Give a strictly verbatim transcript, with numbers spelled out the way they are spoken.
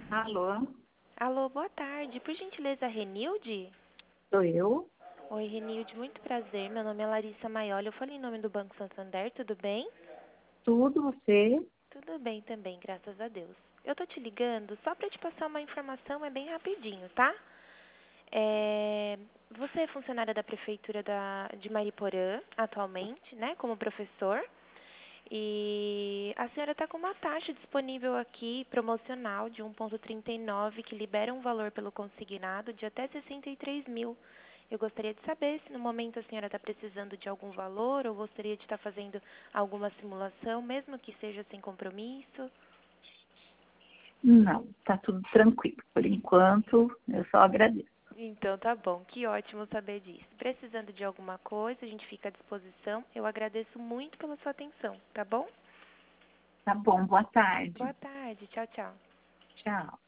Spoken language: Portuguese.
Alô, Alô, boa tarde. Por gentileza, Renilde? sou eu. Oi, Renilde, muito prazer. Meu nome é Larissa Maioli. Eu falei em nome do Banco Santander, tudo bem? Tudo você? Tudo bem também, graças a Deus. Eu tô te ligando só para te passar uma informação, é bem rapidinho, tá? É, Você é funcionária da Prefeitura da... de Mariporã, atualmente, né, como professor. E a senhora está com uma taxa disponível aqui, promocional, de um vírgula trinta e nove, que libera um valor pelo consignado de até sessenta e três mil. Eu gostaria de saber se no momento a senhora está precisando de algum valor ou gostaria de estar fazendo alguma simulação, mesmo que seja sem compromisso. Não, tá tudo tranquilo. Por enquanto, eu só agradeço. Então tá bom, que ótimo saber disso. Precisando de alguma coisa, a gente fica à disposição. Eu agradeço muito pela sua atenção, tá bom? Tá bom, boa tarde. Boa tarde, tchau, tchau. Tchau.